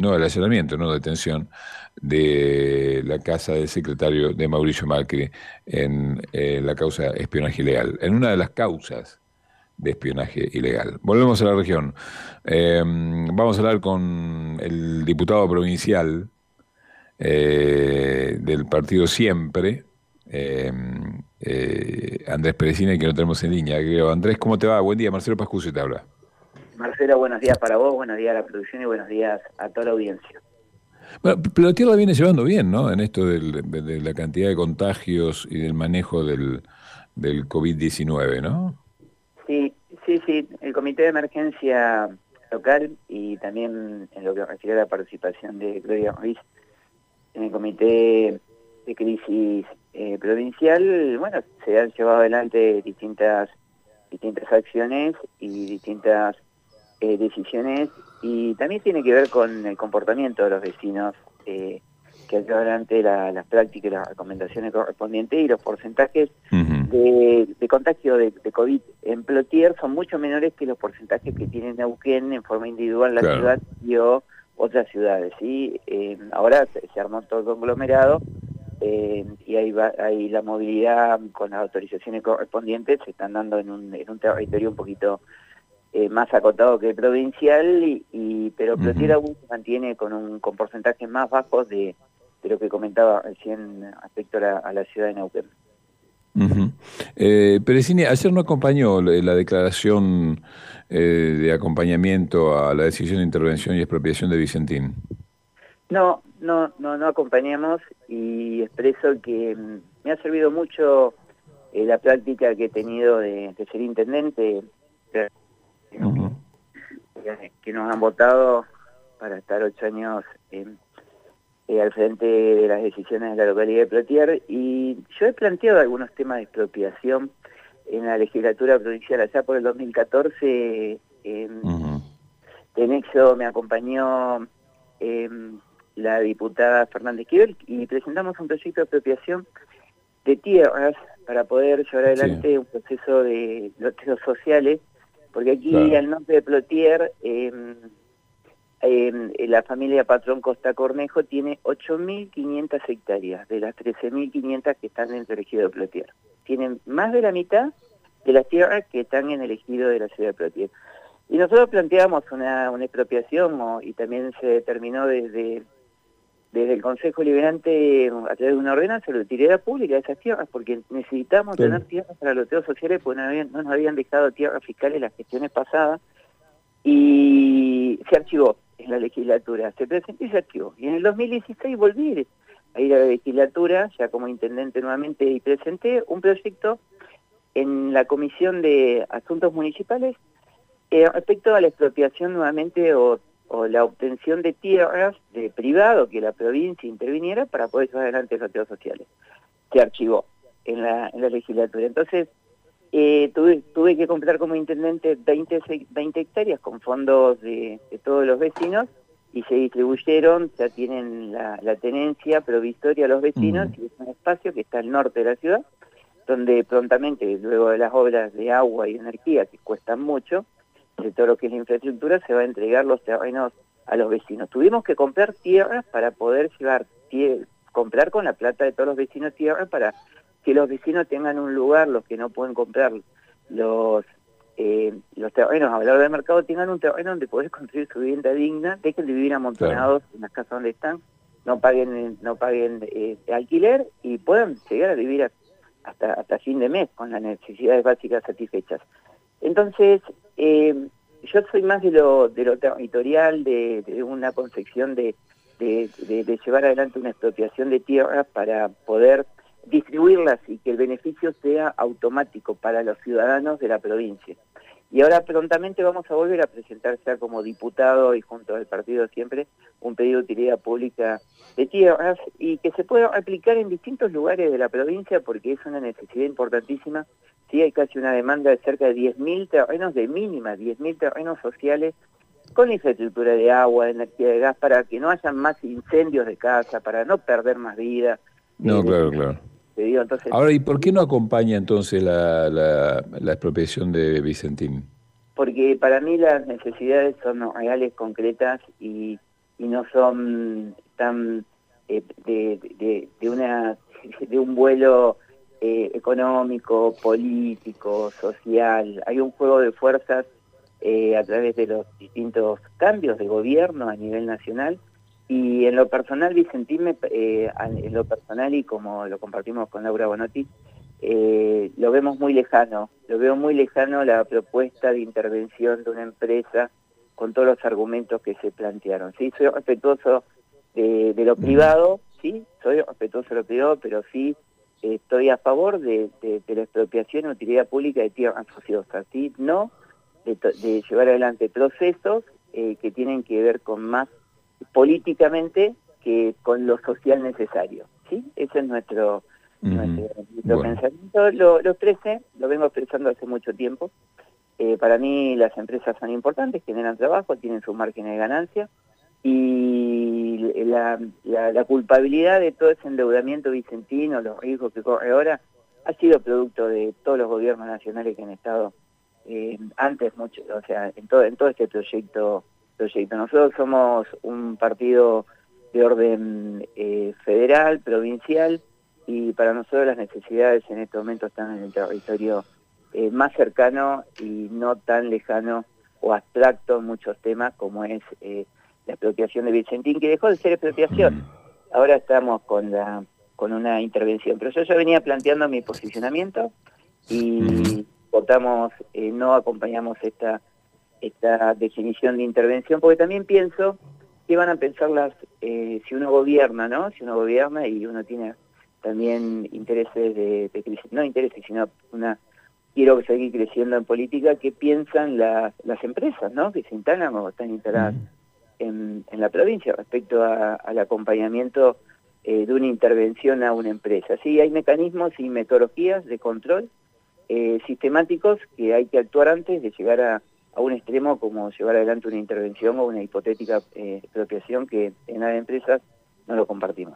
no el allanamiento, no detención, de la casa del secretario de Mauricio Macri en la causa espionaje ilegal, en una de las causas de espionaje ilegal. Volvemos a la región. Vamos a hablar con el diputado provincial del partido Siempre, eh, Andrés Peresina, que no tenemos en línea, creo. Andrés, ¿cómo te va? Buen día, Marcelo Pascucio te habla. Marcelo, buenos días para vos, buenos días a la producción y buenos días a toda la audiencia. Bueno, pero Tierra viene llevando bien, ¿no? En esto de la cantidad de contagios y del manejo del COVID-19, ¿no? Sí, sí, sí, el Comité de Emergencia local y también en lo que refiere a la participación de Gloria Ruiz en el Comité de Crisis Provincial, bueno, se han llevado adelante distintas acciones y distintas decisiones, y también tiene que ver con el comportamiento de los vecinos, que han llevado adelante las prácticas y las recomendaciones correspondientes, y los porcentajes Ujú. de contagio de COVID en Plotier son mucho menores que los porcentajes que tiene Neuquén en forma individual la Claro. ciudad y o otras ciudades, ¿sí? Ahora se armó todo conglomerado, y ahí la movilidad con las autorizaciones correspondientes se están dando en un territorio un poquito más acotado que el provincial, pero Plotier Ujú. aún se mantiene con porcentajes más bajos de lo que comentaba recién respecto a la ciudad de Neuquén. Ujú. Peresini, ayer no acompañó la declaración de acompañamiento a la decisión de intervención y expropiación de Vicentín. No acompañamos, y expreso que me ha servido mucho la práctica que he tenido de ser intendente, Ujú. que nos han votado para estar 8 años al frente de las decisiones de la localidad de Plotier, y yo he planteado algunos temas de expropiación en la legislatura provincial allá por el 2014. Ujú. De nexo me acompañó la diputada Fernández Quivel y presentamos un proyecto de expropiación de tierras para poder llevar Sí, adelante un proceso de loteos sociales, porque aquí claro. al norte de Plotier, la familia Patrón Costa Cornejo tiene 8.500 hectáreas de las 13.500 que están en el ejido de Plotier. Tienen más de la mitad de las tierras que están en el ejido de la ciudad de Plotier. Y nosotros planteamos una expropiación, y también se determinó desde el Consejo Liberante, a través de una ordenanza, la utilidad pública de esas tierras, porque necesitamos tener Claro. tierras para los loteos sociales, porque no nos habían dejado tierras fiscales las gestiones pasadas, y se archivó en la legislatura, se presentó y se archivó. Y en el 2016 volví a ir a la legislatura, ya como intendente nuevamente, y presenté un proyecto en la Comisión de Asuntos Municipales respecto a la expropiación nuevamente o la obtención de tierras de privado, que la provincia interviniera para poder llevar adelante los loteos sociales. Se archivó en la legislatura. Entonces, tuve que comprar como intendente 20 hectáreas con fondos de todos los vecinos, y se distribuyeron, ya tienen la tenencia provisoria a los vecinos, Ujú. y es un espacio que está al norte de la ciudad, donde prontamente, luego de las obras de agua y energía, que cuestan mucho, de todo lo que es la infraestructura, se va a entregar los terrenos a los vecinos. Tuvimos que comprar tierras para poder comprar con la plata de todos los vecinos tierras, para que los vecinos tengan un lugar, los que no pueden comprar los terrenos a valor de mercado, tengan un terreno donde poder construir su vivienda digna, dejen de vivir Claro. amontonados en las casas donde están, no paguen alquiler, y puedan llegar a vivir hasta fin de mes con las necesidades básicas satisfechas. Entonces, yo soy más de lo territorial, de una concepción de llevar adelante una expropiación de tierras para poder distribuirlas y que el beneficio sea automático para los ciudadanos de la provincia. Y ahora prontamente vamos a volver a presentar, ya como diputado y junto al partido Siempre, un pedido de utilidad pública de tierras, y que se pueda aplicar en distintos lugares de la provincia, porque es una necesidad importantísima. Sí, hay casi una demanda de cerca de 10.000 terrenos, de mínima 10.000 terrenos sociales, con infraestructura de agua, de energía, de gas, para que no haya más incendios de casa, para no perder más vida. No, De claro, claro. te digo, entonces, Ahora, ¿y por qué no acompaña entonces la expropiación de Vicentín? porque para mí las necesidades son reales, concretas, y y no son tan de un vuelo económico, político, social. Hay un juego de fuerzas a través de los distintos cambios de gobierno a nivel nacional, y en lo personal, Vicentín, en lo personal, y como lo compartimos con Laura Bonotti, lo vemos muy lejano. Lo veo muy lejano la propuesta de intervención de una empresa con todos los argumentos que se plantearon. Sí, soy respetuoso de lo privado, sí, soy respetuoso de lo privado, pero sí estoy a favor de la expropiación y utilidad pública de tierras ociosas, ¿sí? No de llevar adelante procesos que tienen que ver con más políticamente que con lo social necesario, ¿sí? Ese es nuestro Bueno. pensamiento. Lo expresé, lo vengo expresando hace mucho tiempo. Para mí las empresas son importantes, generan trabajo, tienen su margen de ganancia, y la culpabilidad de todo ese endeudamiento vicentino, los riesgos que corre ahora, ha sido producto de todos los gobiernos nacionales que han estado antes, mucho, o sea, en todo este proyecto. Nosotros somos un partido de orden federal, provincial, y para nosotros las necesidades en este momento están en el territorio más cercano y no tan lejano o abstracto en muchos temas como es la expropiación de Vicentín, que dejó de ser expropiación. Ahora estamos con una intervención, pero yo ya venía planteando mi posicionamiento y votamos, no acompañamos esta definición de intervención, porque también pienso que van a pensar si uno gobierna, ¿no? Si uno gobierna y uno tiene también intereses no intereses, sino quiero seguir creciendo en política, ¿qué piensan las empresas, ¿no? Que se instalan o están instaladas en la provincia respecto al acompañamiento de una intervención a una empresa? Sí, hay mecanismos y metodologías de control sistemáticos que hay que actuar antes de llegar a un extremo como llevar adelante una intervención o una hipotética expropiación, que en las empresas no lo compartimos.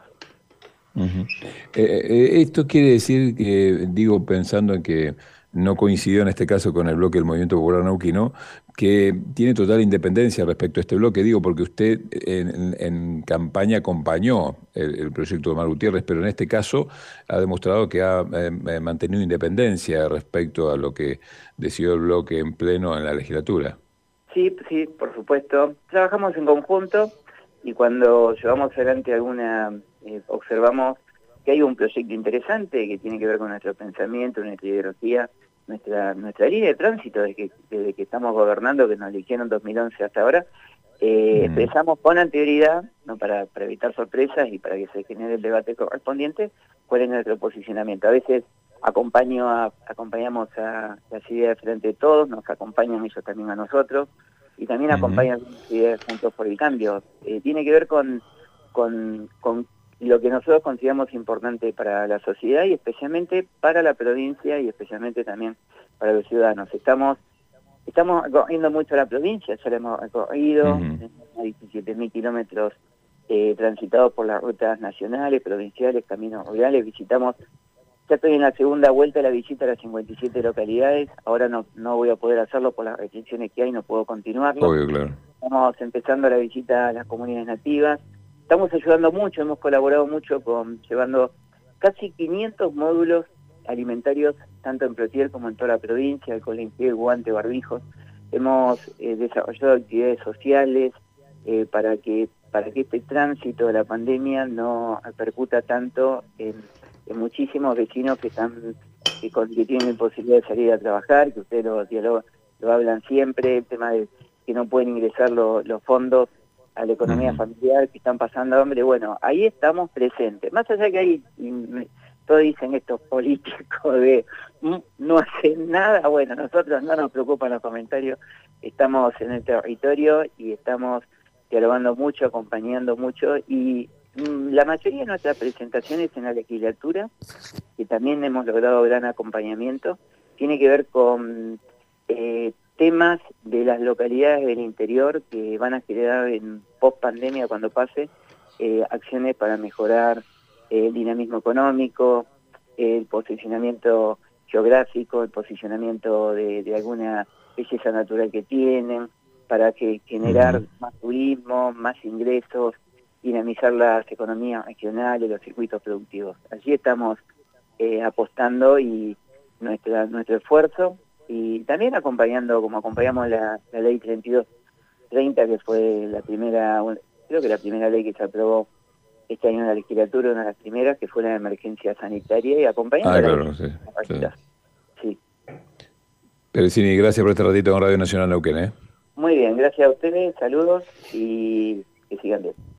Esto quiere decir que, digo, pensando en que no coincidió en este caso con el bloque del Movimiento Popular Neuquino, que tiene total independencia respecto a este bloque, digo, porque usted en campaña acompañó el proyecto de Omar Gutiérrez, pero en este caso ha demostrado que ha mantenido independencia respecto a lo que decidió el bloque en pleno en la legislatura. Sí, por supuesto. Trabajamos en conjunto, y cuando llevamos adelante observamos que hay un proyecto interesante que tiene que ver con nuestro pensamiento, nuestra ideología, nuestra línea de tránsito desde que estamos gobernando, que nos eligieron en 2011 hasta ahora, expresamos con anterioridad, no para evitar sorpresas y para que se genere el debate correspondiente, cuál es nuestro posicionamiento. A veces acompañamos a las ideas frente de todos, nos acompañan ellos también a nosotros, y también acompañan las ideas Juntos por el Cambio. Tiene que ver con lo que nosotros consideramos importante para la sociedad y especialmente para la provincia y especialmente también para los ciudadanos. Estamos recorriendo mucho la provincia, ya la hemos recorrido, 17.000 kilómetros transitados por las rutas nacionales, provinciales, caminos rurales. Ya estoy en la segunda vuelta de la visita a las 57 localidades, ahora no voy a poder hacerlo por las restricciones que hay, no puedo continuarlo. Obvio, claro. Estamos empezando la visita a las comunidades nativas, estamos ayudando mucho, hemos colaborado mucho llevando casi 500 módulos alimentarios, tanto en Plotier como en toda la provincia, alcohol en gel, guante, barbijos. Hemos desarrollado actividades sociales para que este tránsito de la pandemia no repercuta tanto en muchísimos vecinos que tienen imposibilidad de salir a trabajar, que ustedes lo hablan siempre, el tema de que no pueden ingresar los fondos a la economía familiar, que están pasando hambre. Bueno, ahí estamos presentes. Más allá que hay, todos dicen estos políticos de no hacen nada, bueno, nosotros no nos preocupan los comentarios, estamos en el territorio y estamos dialogando mucho, acompañando mucho, y la mayoría de nuestras presentaciones en la legislatura, que también hemos logrado gran acompañamiento, tiene que ver con temas de las localidades del interior que van a generar en post-pandemia, cuando pase, acciones para mejorar el dinamismo económico, el posicionamiento geográfico, el posicionamiento de alguna belleza natural que tienen, para que generar más turismo, más ingresos, dinamizar las economías regionales, los circuitos productivos. Allí estamos apostando y nuestro esfuerzo, y también acompañando, como acompañamos la ley 3230, que fue creo que la primera ley que se aprobó este año en la legislatura, una de las primeras, que fue la emergencia sanitaria, y acompañando Claro, sí. Sí. Teresini, gracias por este ratito con Radio Nacional Neuquén, ¿eh? Muy bien, gracias a ustedes, saludos y que sigan bien.